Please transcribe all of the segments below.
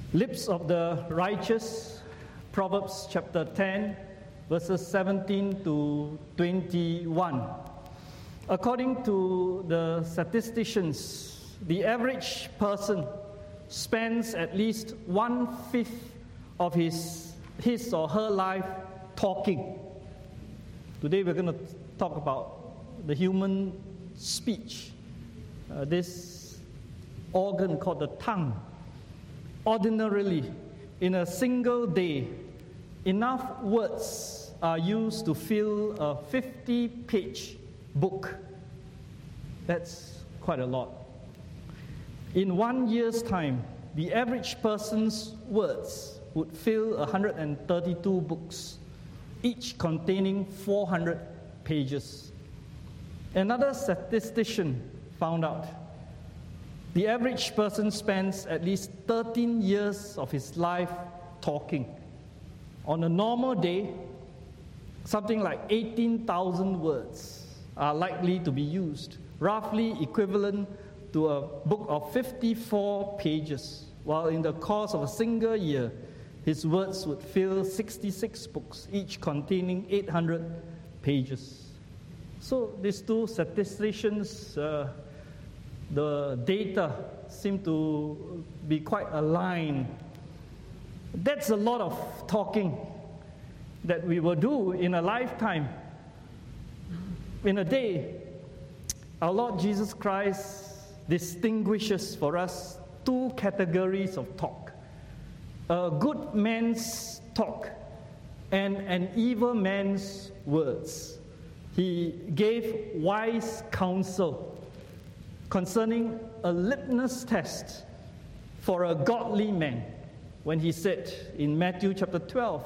Lips of the righteous, Proverbs chapter 10, verses 17 to 21. According to the statisticians, the average person spends at least 1/5 of his or her life talking. Today we're going to talk about the human speech, this organ called the tongue. Ordinarily, in a single day, enough words are used to fill a 50-page book. That's quite a lot. In 1 year's time, the average person's words would fill 132 books, each containing 400 pages. Another statistician found out the average person spends at least 13 years of his life talking. On a normal day, something like 18,000 words are likely to be used, roughly equivalent to a book of 54 pages, while in the course of a single year, his words would fill 66 books, each containing 800 pages. So these two statisticians, the data seem to be quite aligned. That's a lot of talking that we will do in a lifetime. In a day, our Lord Jesus Christ distinguishes for us two categories of talk: a good man's talk and an evil man's words. He gave wise counsel concerning a litmus test for a godly man when he said in Matthew chapter 12,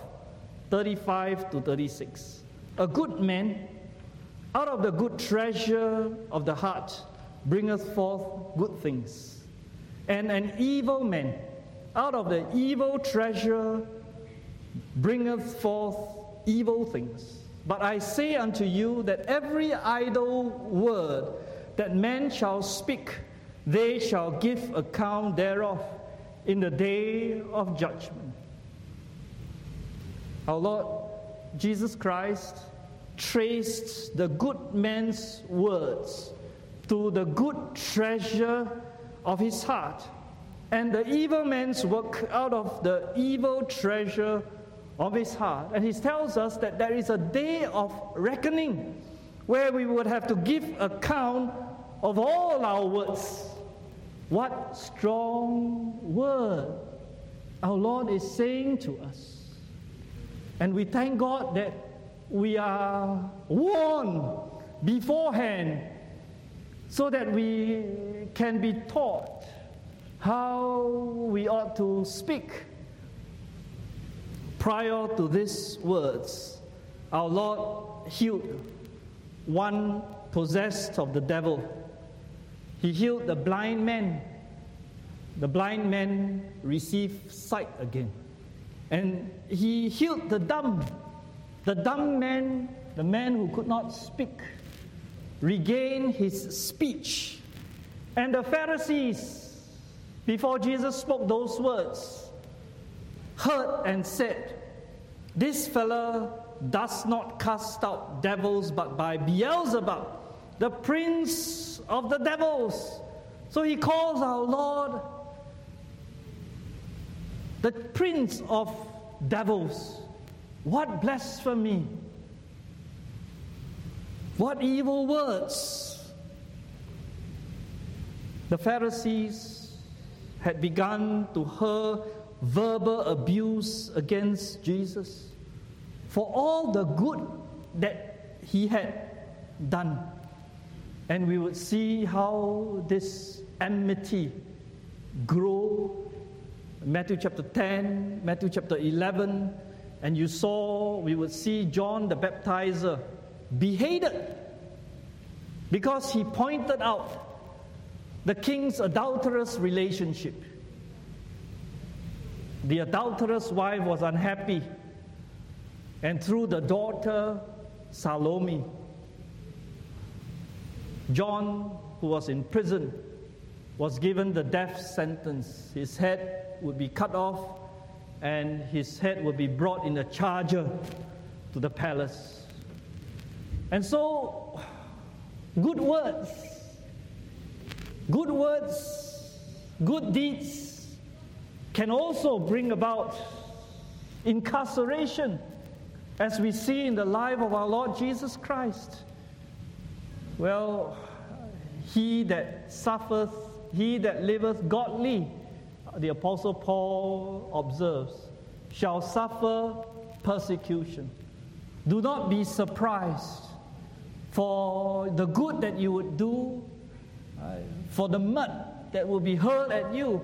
35 to 36, a good man out of the good treasure of the heart bringeth forth good things, and an evil man out of the evil treasure bringeth forth evil things. But I say unto you that every idle word that man shall speak, they shall give account thereof in the day of judgment. Our Lord Jesus Christ traced the good man's words to the good treasure of his heart, and the evil man's work out of the evil treasure of his heart. And he tells us that there is a day of reckoning where we would have to give account of all our words. What strong word our Lord is saying to us. And we thank God that we are warned beforehand so that we can be taught how we ought to speak. Prior to these words, our Lord healed one possessed of the devil. He healed the blind man. The blind man received sight again. And he healed the dumb. The dumb man, the man who could not speak, regained his speech. And the Pharisees, before Jesus spoke those words, heard and said, this fellow does not cast out devils but by Beelzebub, the prince of the devils. So he calls our Lord the prince of devils. What blasphemy! What evil words! The Pharisees had begun to hurl verbal abuse against Jesus for all the good that he had done. And we would see how this enmity grew. Matthew chapter 10, Matthew chapter 11, and we would see John the Baptizer beheaded because he pointed out the king's adulterous relationship. The adulterous wife was unhappy, and through the daughter Salome, John, who was in prison, was given the death sentence. His head would be cut off, and his head would be brought in a charger to the palace. And so, good words, good deeds can also bring about incarceration, as we see in the life of our Lord Jesus Christ. Well, he that suffereth, he that liveth godly, the Apostle Paul observes, shall suffer persecution. Do not be surprised for the good that you would do, for the mud that will be hurled at you.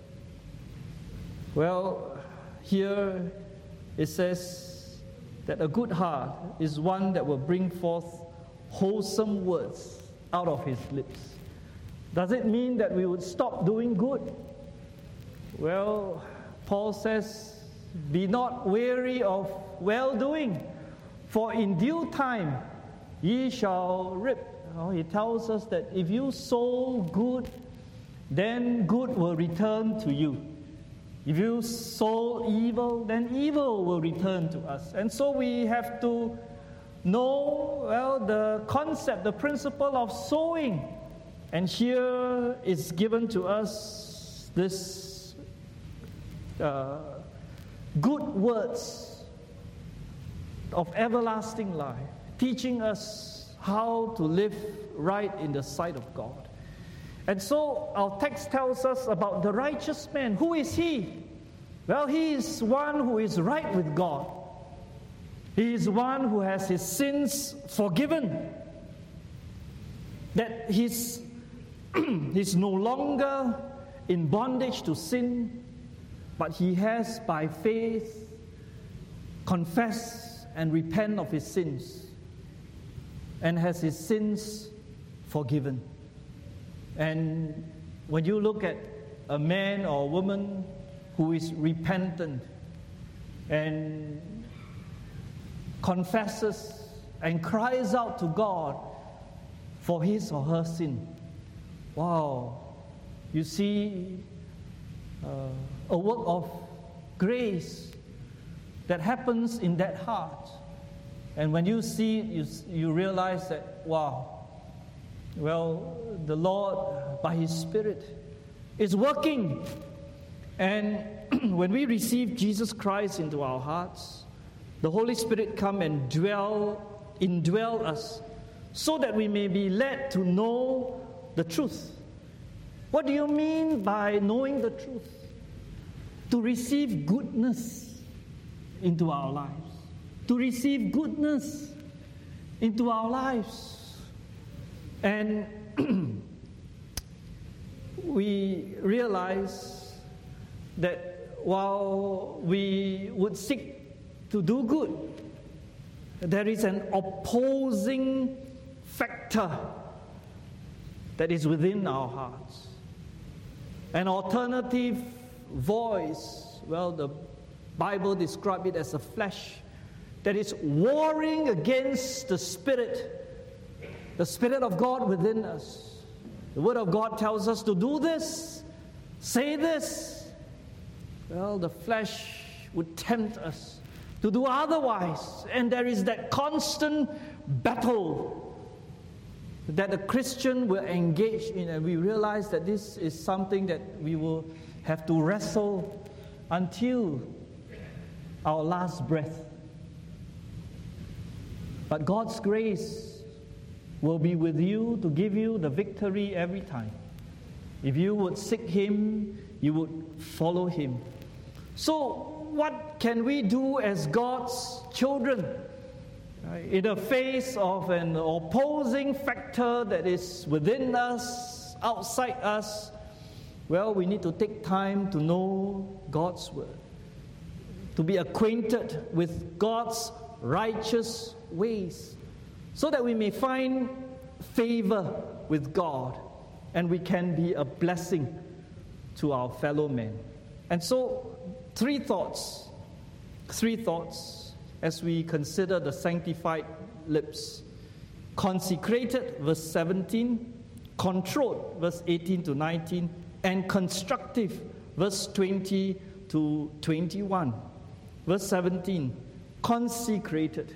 Well, here it says that a good heart is one that will bring forth wholesome words out of his lips. Does it mean that we would stop doing good? Well, Paul says, be not weary of well-doing, for in due time ye shall reap. He tells us that if you sow good, then good will return to you. If you sow evil, then evil will return to us. And so we have to know, well, the concept, the principle of sowing. And here is given to us this good words of everlasting life, teaching us how to live right in the sight of God. And so our text tells us about the righteous man. Who is he? Well, he is one who is right with God. He is one who has his sins forgiven. That he's no longer in bondage to sin, but he has by faith confessed and repent of his sins and has his sins forgiven. And when you look at a man or a woman who is repentant and confesses and cries out to God for his or her sin, wow, you see a work of grace that happens in that heart. And when you see it, you realize that, wow, well, the Lord, by His Spirit, is working. And when we receive Jesus Christ into our hearts, the Holy Spirit come and indwell us, so that we may be led to know the truth. What do you mean by knowing the truth? To receive goodness into our lives. To receive goodness into our lives. And we realize that while we would seek to do good, there is an opposing factor that is within our hearts. An alternative voice, well, the Bible describes it as a flesh that is warring against the Spirit of God within us. The Word of God tells us to do this, say this. Well, the flesh would tempt us to do otherwise. And there is that constant battle that a Christian will engage in. And we realize that this is something that we will have to wrestle until our last breath. But God's grace will be with you to give you the victory every time. If you would seek Him, you would follow Him. So what can we do as God's children in the face of an opposing factor that is within us, outside us? Well, we need to take time to know God's Word, to be acquainted with God's righteous ways, so that we may find favor with God and we can be a blessing to our fellow men. And so, three thoughts as we consider the sanctified lips. Consecrated, verse 17, controlled, verse 18 to 19, and constructive, verse 20 to 21. Verse 17, consecrated.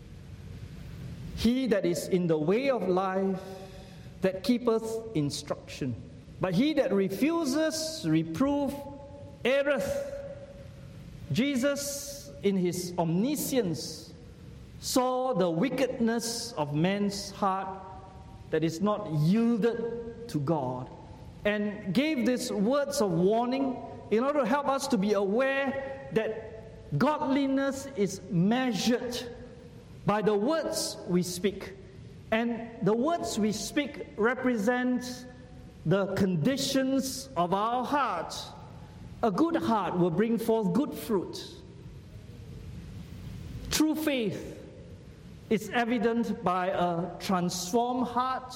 He that is in the way of life, that keepeth instruction. But he that refuses reproof erreth. Jesus, in his omniscience, saw the wickedness of man's heart that is not yielded to God, and gave these words of warning in order to help us to be aware that godliness is measured by the words we speak. And the words we speak represent the conditions of our heart. A good heart will bring forth good fruit. True faith is evident by a transformed heart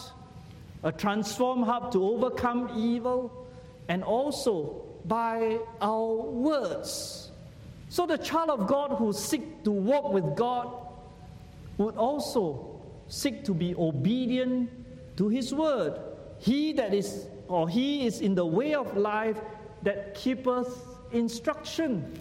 to overcome evil, and also by our words. So the child of God who seeks to walk with God would also seek to be obedient to His word. He is in the way of life that keepeth instruction.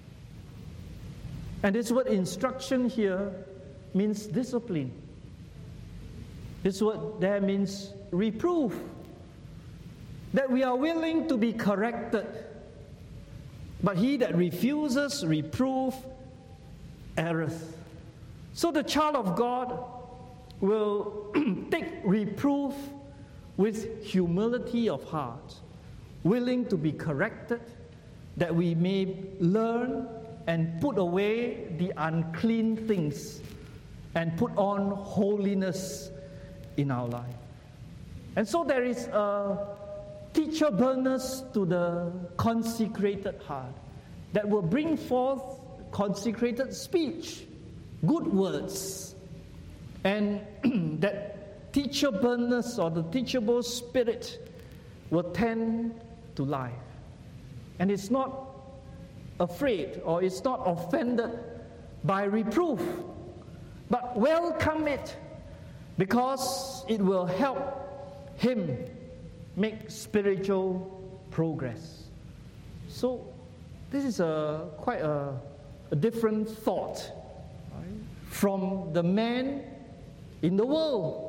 And this word instruction here means discipline. This word there means reproof. That we are willing to be corrected. But he that refuses reproof erreth. So the child of God will take reproof with humility of heart, willing to be corrected, that we may learn and put away the unclean things and put on holiness in our life. And so there is a teachableness to the consecrated heart that will bring forth consecrated speech, good words, and that teachableness or the teachable spirit will tend to life. And it's not afraid or it's not offended by reproof, but welcome it because it will help him make spiritual progress. So this is quite a different thought, right, from the man in the world.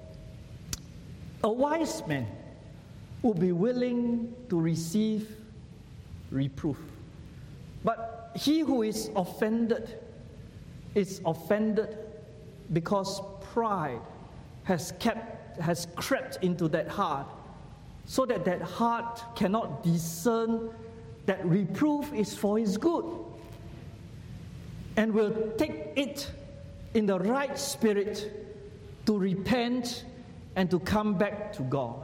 A wise man would be willing to receive reproof. But he who is offended because pride has crept into that heart, so that heart cannot discern that reproof is for his good, and will take it in the right spirit to repent and to come back to God.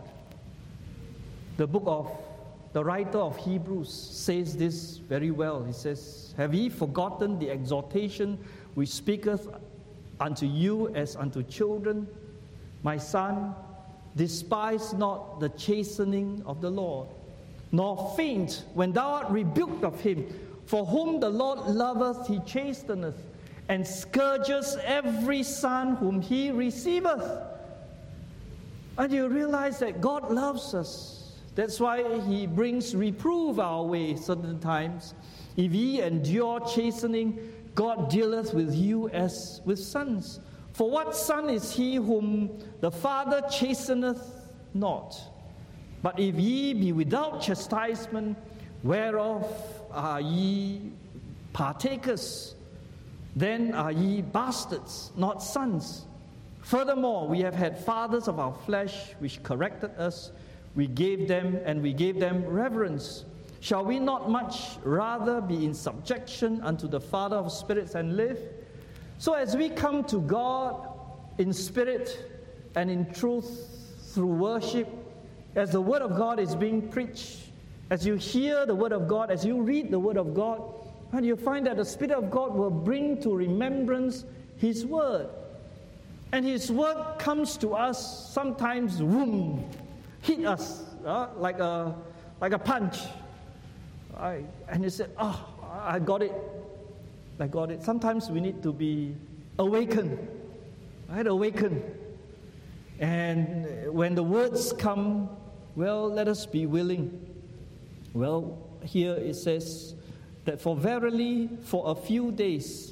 The writer of Hebrews says this very well. He says, "Have ye forgotten the exhortation which speaketh unto you as unto children? My son, despise not the chastening of the Lord, nor faint when thou art rebuked of him. For whom the Lord loveth, he chasteneth, and scourges every son whom he receiveth." And you realize that God loves us. That's why he brings reproof our way certain times. If ye endure chastening, God dealeth with you as with sons. For what son is he whom the Father chasteneth not? But if ye be without chastisement, whereof are ye partakers? Then are ye bastards, not sons. Furthermore, we have had fathers of our flesh which corrected us. We gave them reverence. Shall we not much rather be in subjection unto the Father of spirits and live? So as we come to God in spirit and in truth through worship, as the Word of God is being preached, as you hear the Word of God, as you read the Word of God, and you find that the Spirit of God will bring to remembrance His Word. And His Word comes to us sometimes, hit us like a punch. And you say, I got it. Sometimes we need to be awakened. Right? Awakened. And when the words come, well, let us be willing. Well, here it says that for verily, for a few days,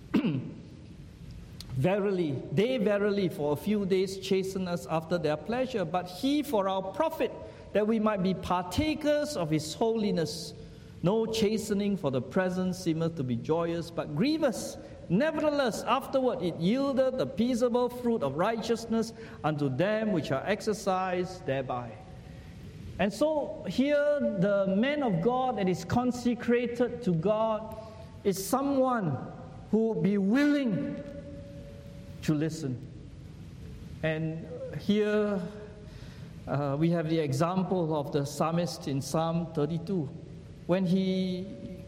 verily, for a few days chasten us after their pleasure, but he for our profit, that we might be partakers of his holiness. No chastening for the present seemeth to be joyous, but grievous. Nevertheless, afterward it yieldeth the peaceable fruit of righteousness unto them which are exercised thereby. And so here the man of God that is consecrated to God is someone who will be willing to listen. And here we have the example of the psalmist in Psalm 32. When he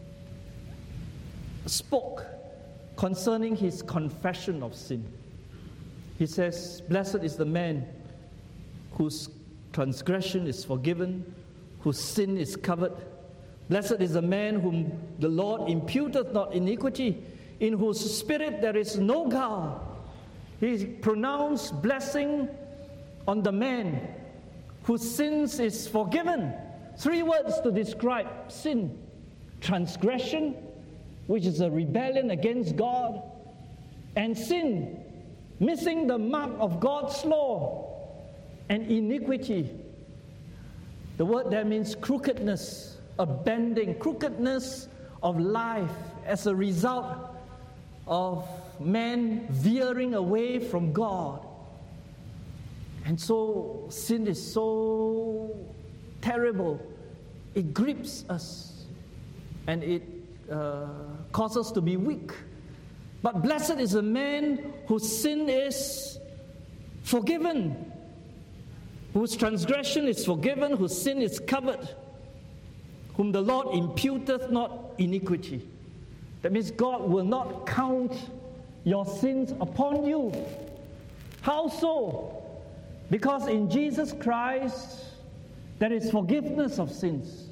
spoke concerning his confession of sin, he says, "Blessed is the man whose transgression is forgiven, whose sin is covered. Blessed is the man whom the Lord imputeth not iniquity, in whose spirit there is no guile." He pronounced blessing on the man whose sins is forgiven. 3 words to describe sin: transgression, which is a rebellion against God, and sin, missing the mark of God's law, and iniquity. The word there means crookedness, a bending, crookedness of life as a result of man veering away from God. And so sin is so terrible, it grips us and it causes us to be weak. But blessed is a man whose sin is forgiven, whose transgression is forgiven, whose sin is covered, whom the Lord imputeth not iniquity. That means God will not count your sins upon you. How so? Because in Jesus Christ there is forgiveness of sins.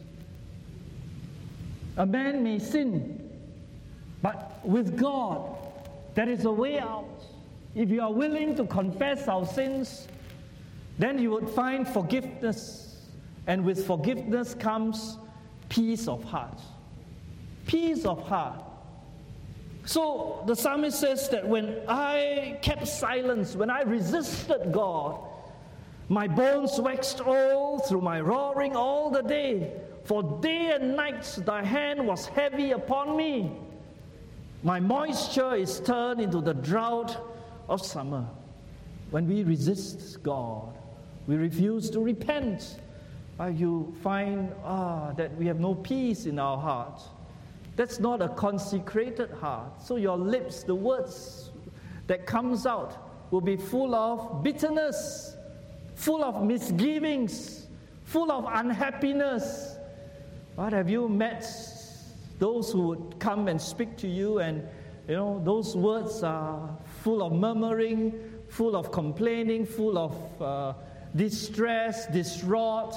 A man may sin, but with God there is a way out. If you are willing to confess our sins, then you would find forgiveness, and with forgiveness comes peace of heart. Peace of heart. So the psalmist says that when I kept silence, when I resisted God, my bones waxed old through my roaring all the day. For day and night thy hand was heavy upon me. My moisture is turned into the drought of summer. When we resist God, we refuse to repent, you find that we have no peace in our heart. That's not a consecrated heart. So your lips, the words that comes out, will be full of bitterness, full of misgivings, full of unhappiness. What have you met those who would come and speak to you, and those words are full of murmuring, full of complaining, full of distress, distraught.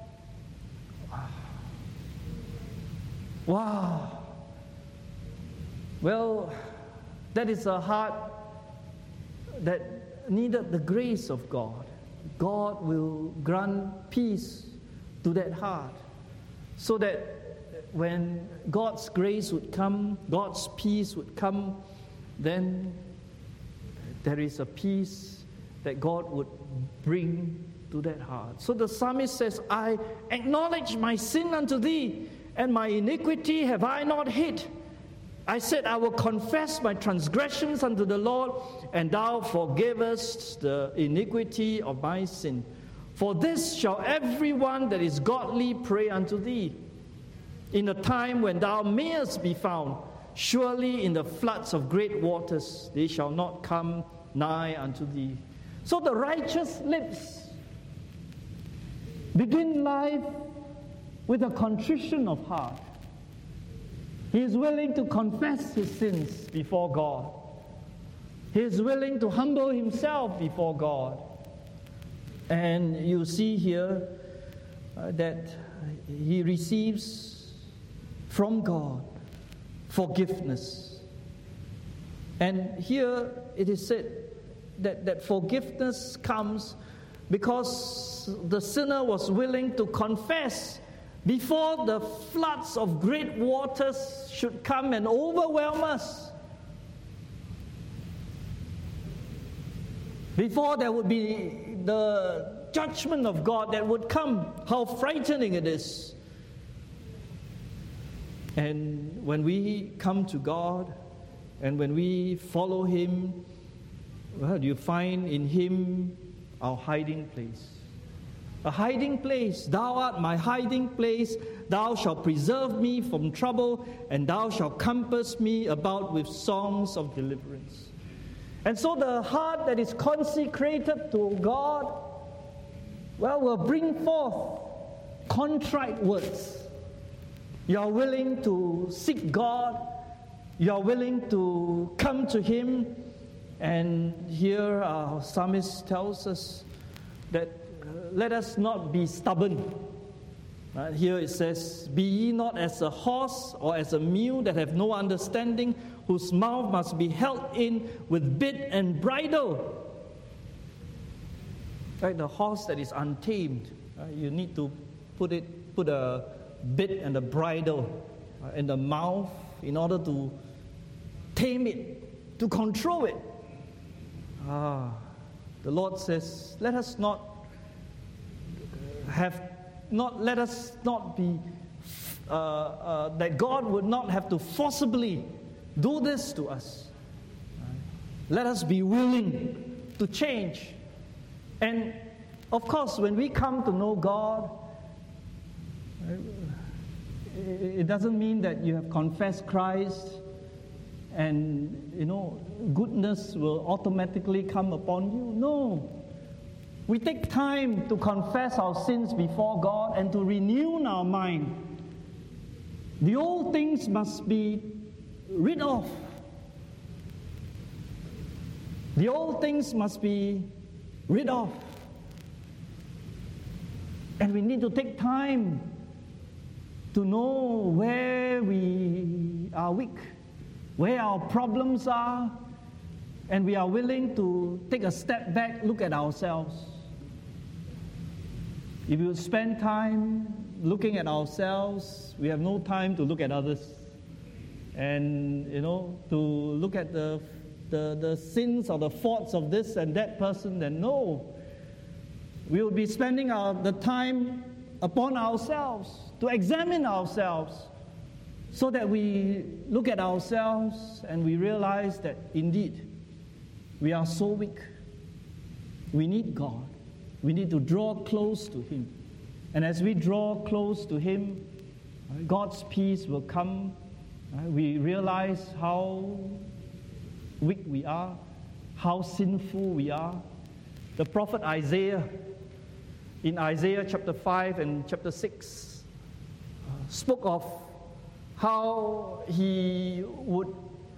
Wow. Well, that is a heart that needed the grace of God. God will grant peace to that heart, so that when God's grace would come, God's peace would come, then there is a peace that God would bring to that heart. So the psalmist says, I acknowledge my sin unto thee, and my iniquity have I not hid. I said, I will confess my transgressions unto the Lord, and thou forgivest the iniquity of my sin. For this shall everyone that is godly pray unto thee, in the time when thou mayest be found. Surely in the floods of great waters they shall not come nigh unto thee. So the righteous lips begin life with a contrition of heart. He is willing to confess his sins before God. He is willing to humble himself before God. And you see here that he receives from God forgiveness. And here it is said that forgiveness comes because the sinner was willing to confess before the floods of great waters should come and overwhelm us. Before there would be the judgment of God that would come. How frightening it is. And when we come to God and when we follow Him, well, you find in Him our hiding place. A hiding place. Thou art my hiding place. Thou shalt preserve me from trouble, and thou shalt compass me about with songs of deliverance. And so the heart that is consecrated to God, well, will bring forth contrite words. You are willing to seek God. You are willing to come to Him. And here our psalmist tells us that let us not be stubborn. Here it says, be ye not as a horse or as a mule that have no understanding, whose mouth must be held in with bit and bridle. Like the horse that is untamed, you need to put a bit and a bridle in the mouth in order to tame it, to control it. The Lord says, let us not be that God would not have to forcibly do this to us. Let us be willing to change. And of course, when we come to know God, it doesn't mean that you have confessed Christ and, goodness will automatically come upon you. No. We take time to confess our sins before God and to renew our mind. The old things must be rid of. The old things must be rid of. And we need to take time to know where we are weak, where our problems are, and we are willing to take a step back, look at ourselves. If you spend time looking at ourselves, we have no time to look at others. And, to look at the sins or the faults of this and that person, then no. We will be spending the time upon ourselves, to examine ourselves, so that we look at ourselves and we realize that indeed we are so weak. We need God. We need to draw close to Him. And as we draw close to Him, God's peace will come. We realize how weak we are, how sinful we are. The prophet Isaiah, in Isaiah chapter 5 and chapter 6, spoke of how he would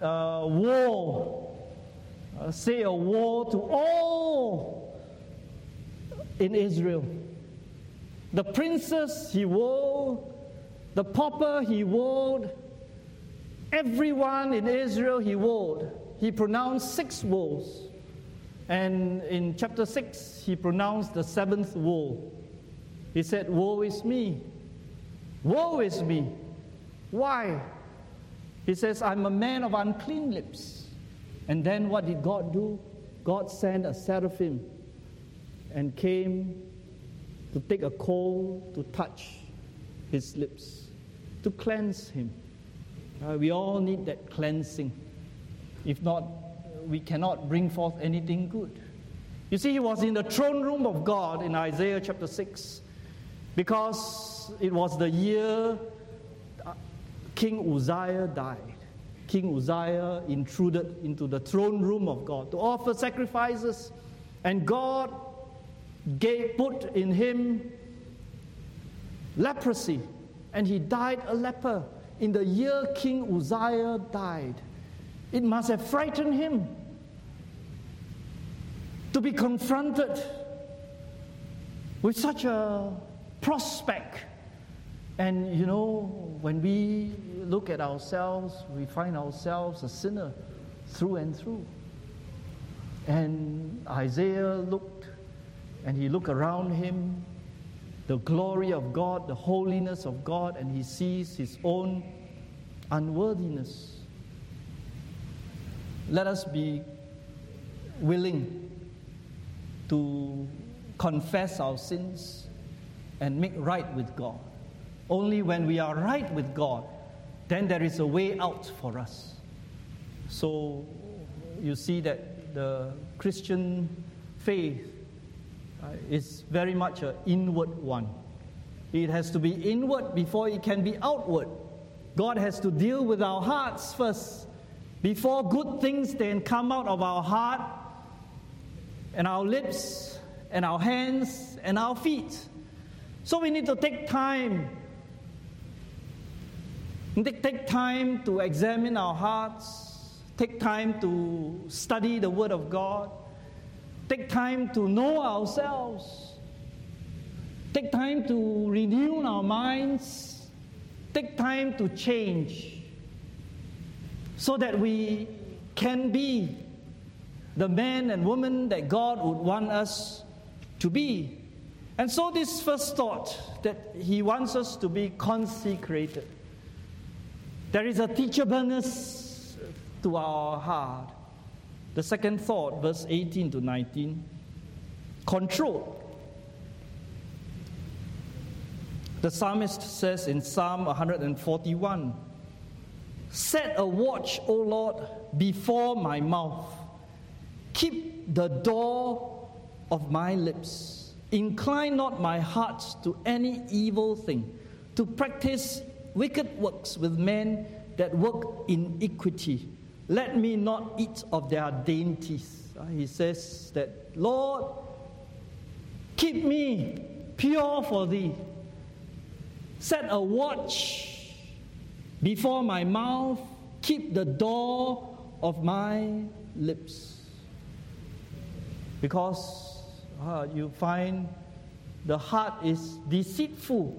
say a woe to all in Israel. The princes he woed, the pauper he woed, everyone in Israel he woed. He pronounced 6 woes. And in chapter 6, he pronounced the 7th woe. He said, woe is me. Woe is me. Why? He says, I'm a man of unclean lips. And then what did God do? God sent a seraphim and came to take a coal to touch his lips, to cleanse him. We all need that cleansing. If not, we cannot bring forth anything good. You see, he was in the throne room of God in Isaiah chapter 6 because it was the year King Uzziah died. King Uzziah intruded into the throne room of God to offer sacrifices, and God put in him leprosy, and he died a leper in the year King Uzziah died. It must have frightened him to be confronted with such a prospect. And when we look at ourselves, we find ourselves a sinner through and through. And Isaiah looked, and he looked around him, the glory of God, the holiness of God, and he sees his own unworthiness. Let us be willing to confess our sins and make right with God. Only when we are right with God, then there is a way out for us. So you see that the Christian faith is very much an inward one. It has to be inward before it can be outward. God has to deal with our hearts first. Before good things then come out of our heart and our lips and our hands and our feet. So we need to take time. Take time to examine our hearts. Take time to study the Word of God. Take time to know ourselves. Take time to renew our minds. Take time to change so that we can be the man and woman that God would want us to be. And so this first thought, that He wants us to be consecrated. There is a teachableness to our heart. The second thought, verse 18 to 19, control. The psalmist says in Psalm 141, "Set a watch, O Lord, before my mouth. Keep the door of my lips. Incline not my heart to any evil thing, to practice wicked works with men that work iniquity. Let me not eat of their dainties." He says that, Lord, keep me pure for thee. Set a watch before my mouth. Keep the door of my lips. Because you find the heart is deceitful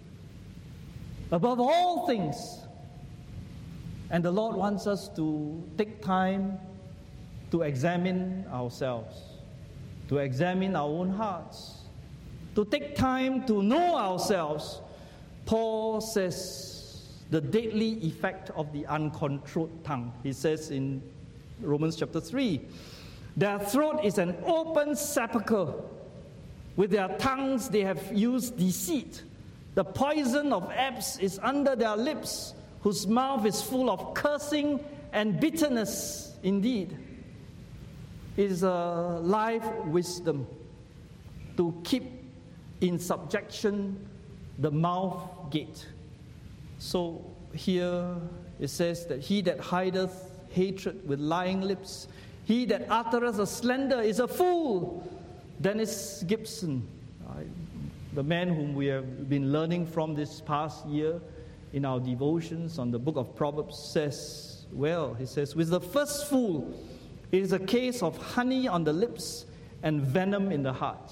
above all things. And the Lord wants us to take time to examine ourselves, to examine our own hearts, to take time to know ourselves. Paul says the deadly effect of the uncontrolled tongue. He says in Romans chapter 3, "Their throat is an open sepulchre. With their tongues they have used deceit. The poison of apes is under their lips, whose mouth is full of cursing and bitterness." Indeed, it is a life wisdom to keep in subjection the mouth gate. So here it says that he that hideth hatred with lying lips, he that uttereth a slander is a fool. Dennis Gibson, the man whom we have been learning from this past year in our devotions on the book of Proverbs, says, well, he says, "With the first fool, it is a case of honey on the lips and venom in the heart."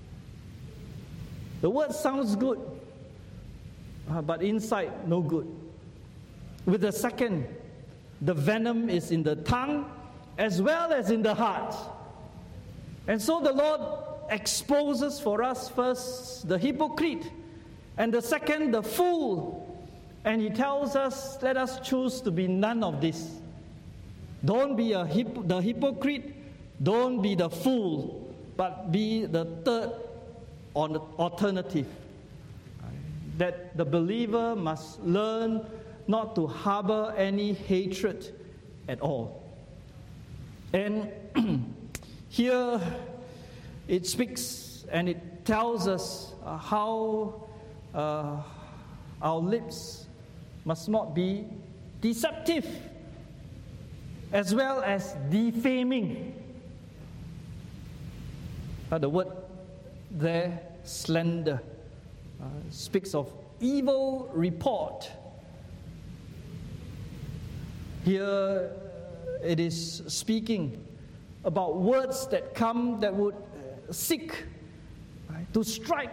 The word sounds good, but inside, no good. With the second, the venom is in the tongue as well as in the heart. And so the Lord exposes for us first the hypocrite, and the second, the fool. And He tells us, let us choose to be none of this. Don't be the hypocrite, don't be the fool, but be the third alternative. That the believer must learn not to harbor any hatred at all. And here it speaks and it tells us how our lips must not be deceptive as well as defaming. The word there, slander, speaks of evil report. Here it is speaking about words that come that would seek to strike.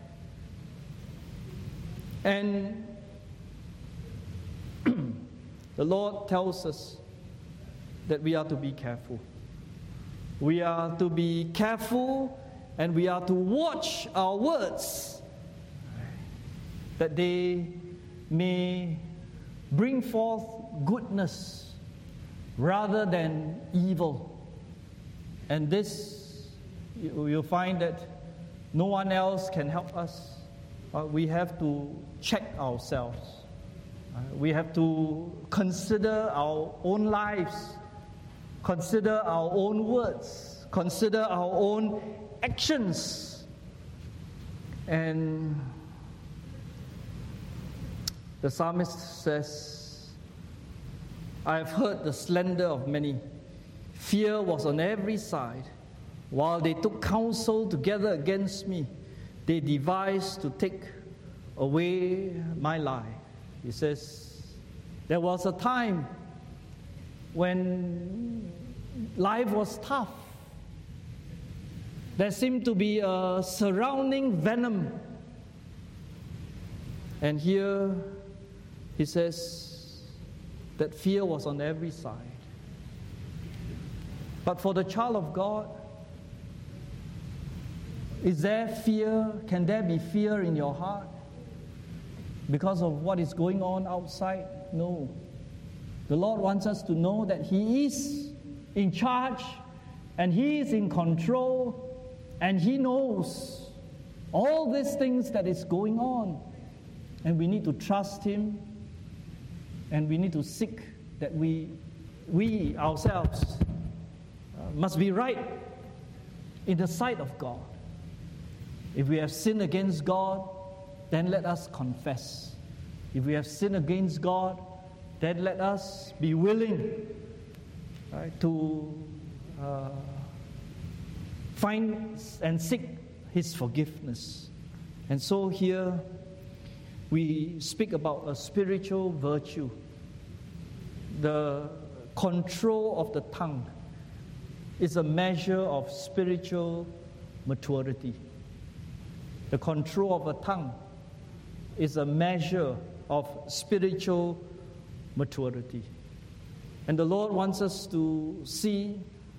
And the Lord tells us that we are to be careful. We are to be careful and we are to watch our words, that they may bring forth goodness rather than evil. And this, you'll find that no one else can help us. We have to check ourselves. We have to consider our own lives, consider our own words, consider our own actions. And the psalmist says, I have heard the slander of many. Fear was on every side. While they took counsel together against me, they devised to take away my life. He says, there was a time when life was tough. There seemed to be a surrounding venom. And here he says that fear was on every side. But for the child of God, is there fear? Can there be fear in your heart because of what is going on outside? No. The Lord wants us to know that He is in charge and He is in control and He knows all these things that is going on. And we need to trust Him and we need to seek that we ourselves must be right in the sight of God. If we have sinned against God, then let us confess. If we have sinned against God, then let us be willing to find and seek His forgiveness. And so here we speak about a spiritual virtue, the control of the tongue is a measure of spiritual maturity. The control of a tongue is a measure of spiritual maturity. And the Lord wants us to see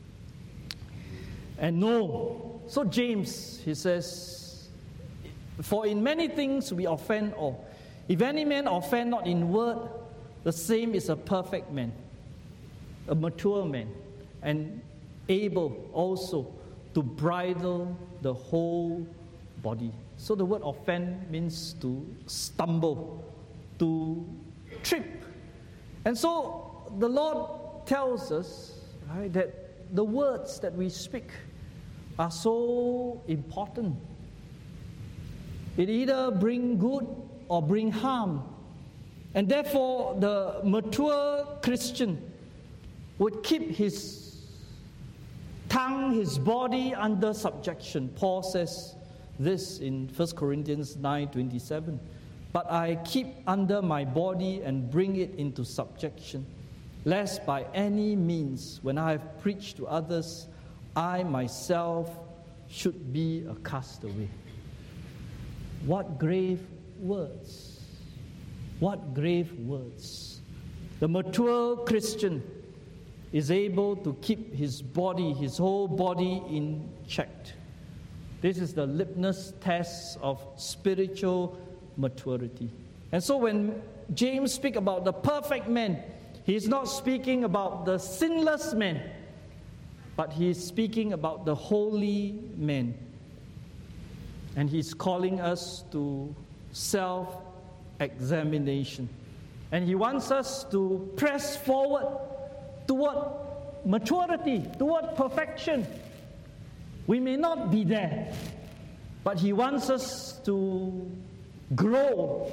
and know. So James, he says, for in many things we offend all. If any man offend not in word, the same is a perfect man, a mature man, and able also to bridle the whole body. So the word offend means to stumble, to trip. And so the Lord tells us that the words that we speak are so important. It either bring good or bring harm. And therefore the mature Christian would keep his tongue, his body under subjection. Paul says this in 1 Corinthians 9:27. But I keep under my body and bring it into subjection, lest by any means, when I have preached to others, I myself should be a castaway. What grave words! What grave words! The mature Christian is able to keep his body, his whole body in check. This is the litmus test of spiritual maturity. And so when James speaks about the perfect man, he is not speaking about the sinless man, but he is speaking about the holy man. And he's calling us to self-examination. And he wants us to press forward toward maturity, toward perfection. We may not be there, but He wants us to grow.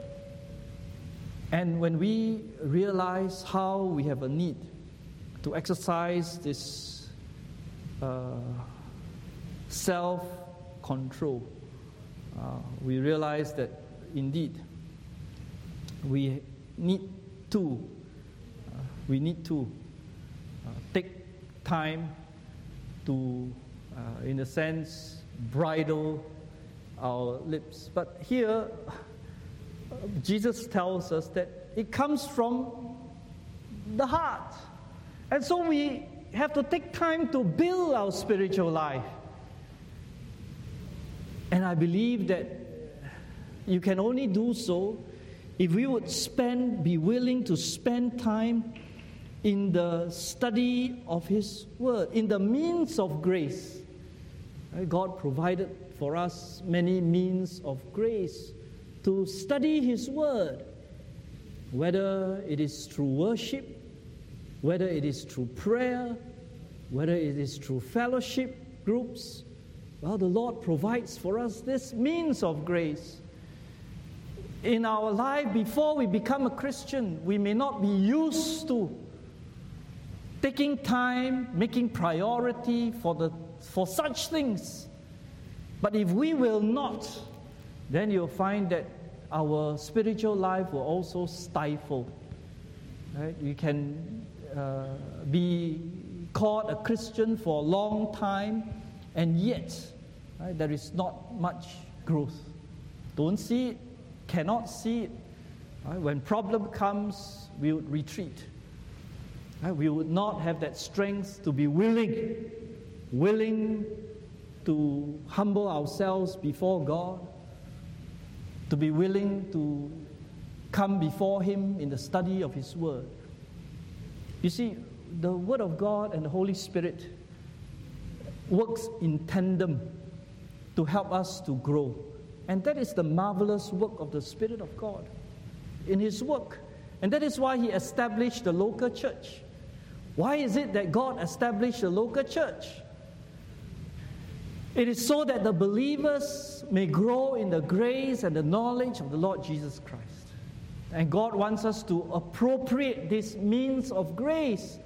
And when we realize how we have a need to exercise this self-control, we realize that indeed we need to take time to, in a sense, bridle our lips. But here, Jesus tells us that it comes from the heart. And so we have to take time to build our spiritual life. And I believe that you can only do so if we would be willing to spend time in the study of His Word, in the means of grace. God provided for us many means of grace to study His Word, whether it is through worship, whether it is through prayer, whether it is through fellowship groups. Well, the Lord provides for us this means of grace. In our life, before we become a Christian, we may not be used to taking time, making priority for such things. But if we will not, then you'll find that our spiritual life will also stifle. Right? You can be called a Christian for a long time, and yet there is not much growth. Don't see it, cannot see it. When problem comes, we would retreat. We would not have that strength to be willing to humble ourselves before God, to be willing to come before Him in the study of His Word. You see, the Word of God and the Holy Spirit works in tandem to help us to grow. And that is the marvelous work of the Spirit of God in His work. And that is why He established the local church. Why is it that God established a local church? It is so that the believers may grow in the grace and the knowledge of the Lord Jesus Christ. And God wants us to appropriate this means of grace.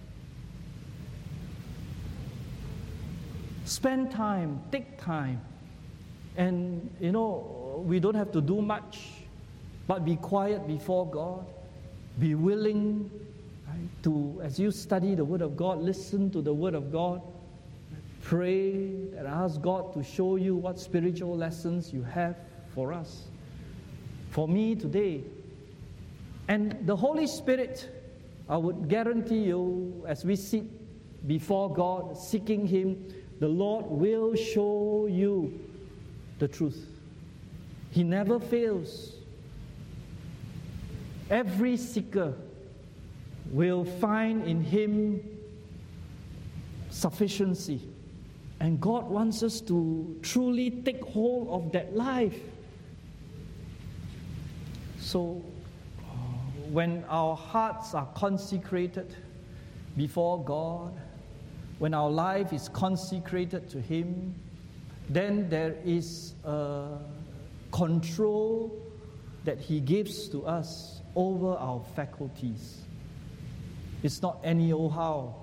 Spend time, take time. And, we don't have to do much, but be quiet before God. Be willing to, as you study the Word of God, listen to the Word of God. Pray and ask God to show you what spiritual lessons you have for us, for me today. And the Holy Spirit, I would guarantee you, as we sit before God, seeking Him, the Lord will show you the truth. He never fails. Every seeker will find in Him sufficiency. And God wants us to truly take hold of that life. So, when our hearts are consecrated before God, when our life is consecrated to Him, then there is a control that He gives to us over our faculties. It's not any old how,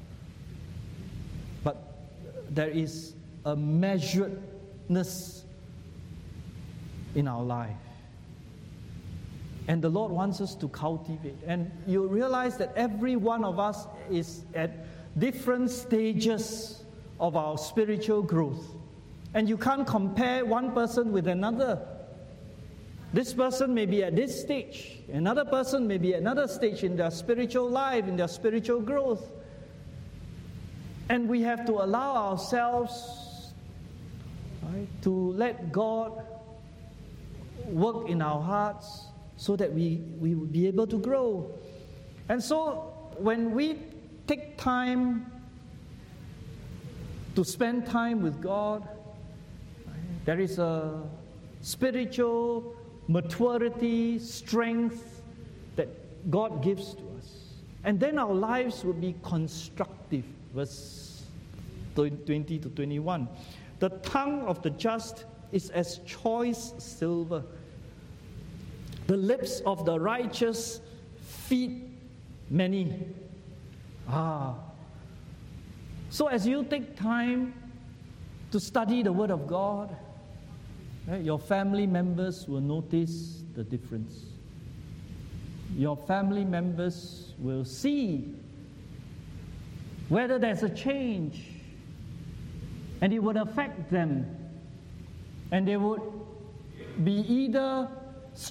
but there is a measuredness in our life. And the Lord wants us to cultivate. And you realize that every one of us is at different stages of our spiritual growth. And you can't compare one person with another. This person may be at this stage. Another person may be at another stage in their spiritual life, in their spiritual growth. And we have to allow ourselves to let God work in our hearts so that we will be able to grow. And so when we take time to spend time with God, there is a spiritual maturity, strength that God gives to us. And then our lives will be constructive. Verse 20 to 21. The tongue of the just is as choice silver. The lips of the righteous feed many. So as you take time to study the Word of God, your family members will notice the difference. Your family members will see whether there's a change, and it would affect them, and they would be either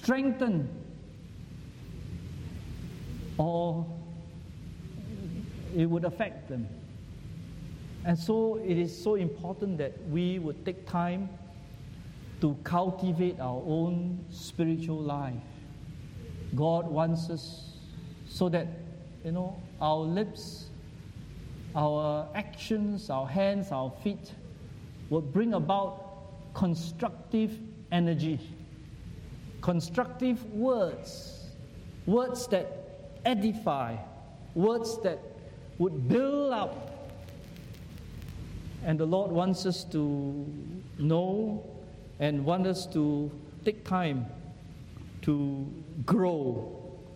strengthened or it would affect them. And so it is so important that we would take time to cultivate our own spiritual life. God wants us so that, our lips, our actions, our hands, our feet will bring about constructive energy, constructive words that edify, words that would build up. And the Lord wants us to know and wants us to take time to grow.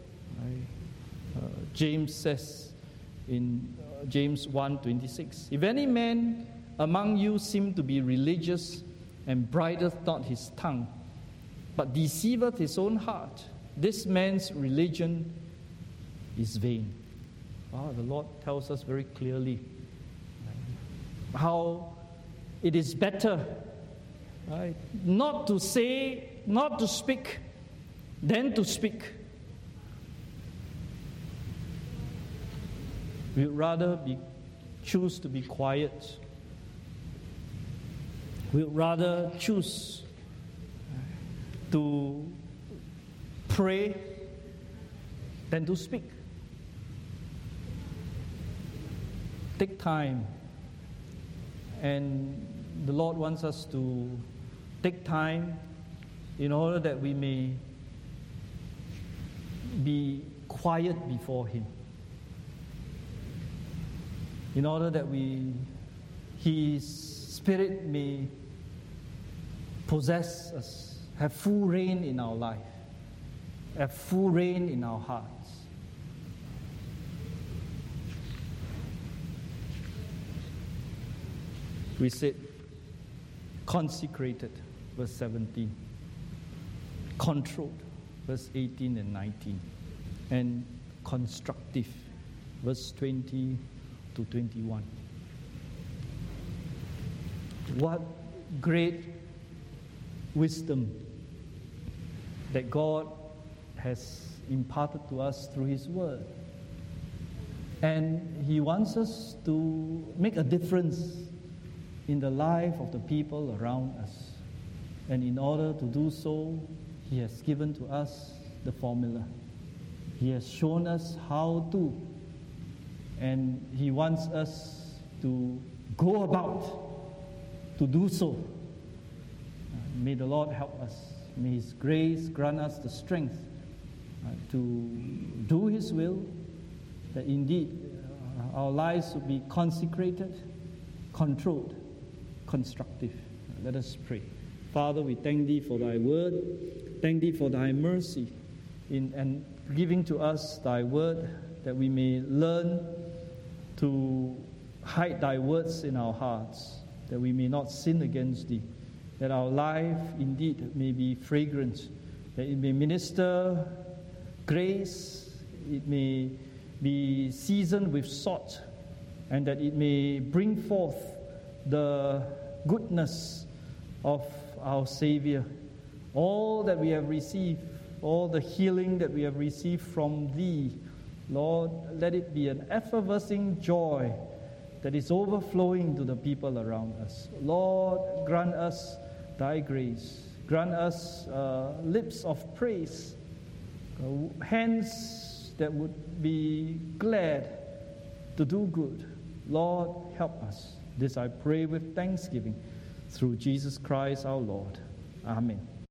James says in James 1:26, if any man among you seem to be religious and brideth not his tongue, but deceiveth his own heart, this man's religion is vain. The Lord tells us very clearly how it is better, not to say, not to speak, than to speak. We'd rather choose to be quiet. We'd rather choose to pray than to speak. Take time. And the Lord wants us to take time in order that we may be quiet before Him. In order that His Spirit may possess us, have full reign in our life, have full reign in our hearts. We said consecrated, verse 17, controlled, verse 18 and 19, and constructive, verse 20 to 21. What great wisdom that God has imparted to us through His Word. And He wants us to make a difference in the life of the people around us. And in order to do so, He has given to us the formula. He has shown us how to. And He wants us to go about to do so. May the Lord help us. May His grace grant us the strength to do His will, that indeed our lives will be consecrated, controlled, constructive. Let us pray. Father, we thank Thee for Thy word. Thank Thee for Thy mercy in giving to us Thy word, that we may learn to hide Thy words in our hearts, that we may not sin against Thee, that our life indeed may be fragrant, that it may minister grace, it may be seasoned with salt, and that it may bring forth the goodness of our Savior. All that we have received, all the healing that we have received from Thee, Lord, let it be an effervescing joy that is overflowing to the people around us. Lord, grant us Thy grace. Grant us lips of praise, hands that would be glad to do good. Lord, help us. This I pray with thanksgiving through Jesus Christ our Lord. Amen.